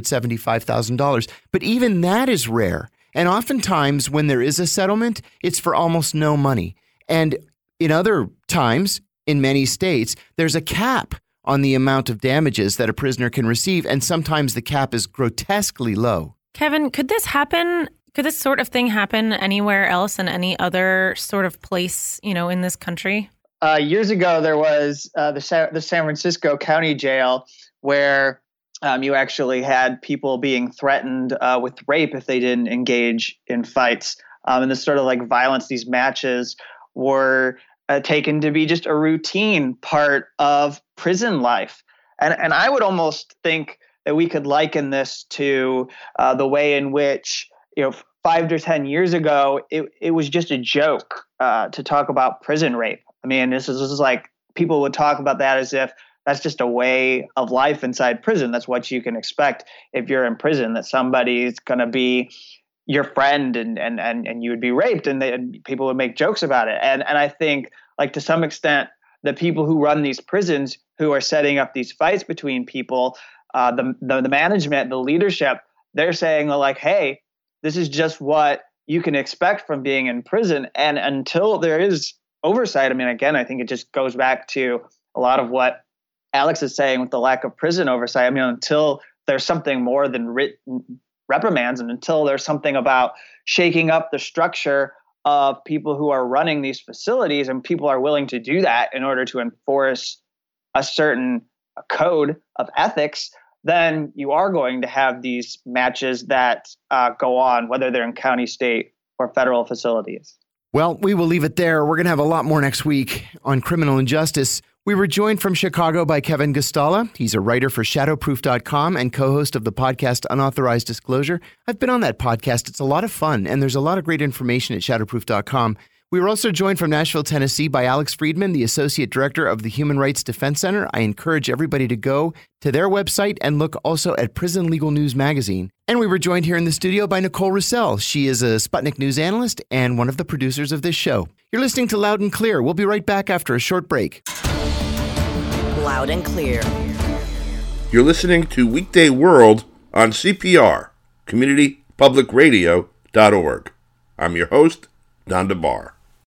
$675,000. But even that is rare. And oftentimes when there is a settlement, it's for almost no money. And in other times, in many states, there's a cap on the amount of damages that a prisoner can receive. And sometimes the cap is grotesquely low. Kevin, could this happen? Could this sort of thing happen anywhere else in any other sort of place, in this country? Years ago, there was the San Francisco County Jail where you actually had people being threatened with rape if they didn't engage in fights. And this sort of like violence, these matches were taken to be just a routine part of prison life. And I would almost think that we could liken this to the way in which, 5 to 10 years ago, it was just a joke to talk about prison rape. I mean, this is like people would talk about that as if that's just a way of life inside prison. That's what you can expect if you're in prison, that somebody's going to be your friend and you would be raped, and people would make jokes about it. And I think, like, to some extent, the people who run these prisons, who are setting up these fights between people, the management, the leadership, they're saying, like, hey, this is just what you can expect from being in prison. And until there is oversight, I mean, again, I think it just goes back to a lot of what Alex is saying with the lack of prison oversight. I mean, until there's something more than written reprimands, and until there's something about shaking up the structure of people who are running these facilities, and people are willing to do that in order to enforce a certain code of ethics, then you are going to have these matches that go on, whether they're in county, state, or federal facilities. Well, we will leave it there. We're going to have a lot more next week on criminal injustice. We were joined from Chicago by Kevin Gustala. He's a writer for Shadowproof.com and co-host of the podcast Unauthorized Disclosure. I've been on that podcast. It's a lot of fun, and there's a lot of great information at Shadowproof.com. We were also joined from Nashville, Tennessee by Alex Friedman, the Associate Director of the Human Rights Defense Center. I encourage everybody to go to their website and look also at Prison Legal News Magazine. And we were joined here in the studio by Nicole Russell. She is a Sputnik News analyst and one of the producers of this show. You're listening to Loud and Clear. We'll be right back after a short break. Loud and Clear. You're listening to Weekday World on CPR, CommunityPublicRadio.org. I'm your host, Don DeBar.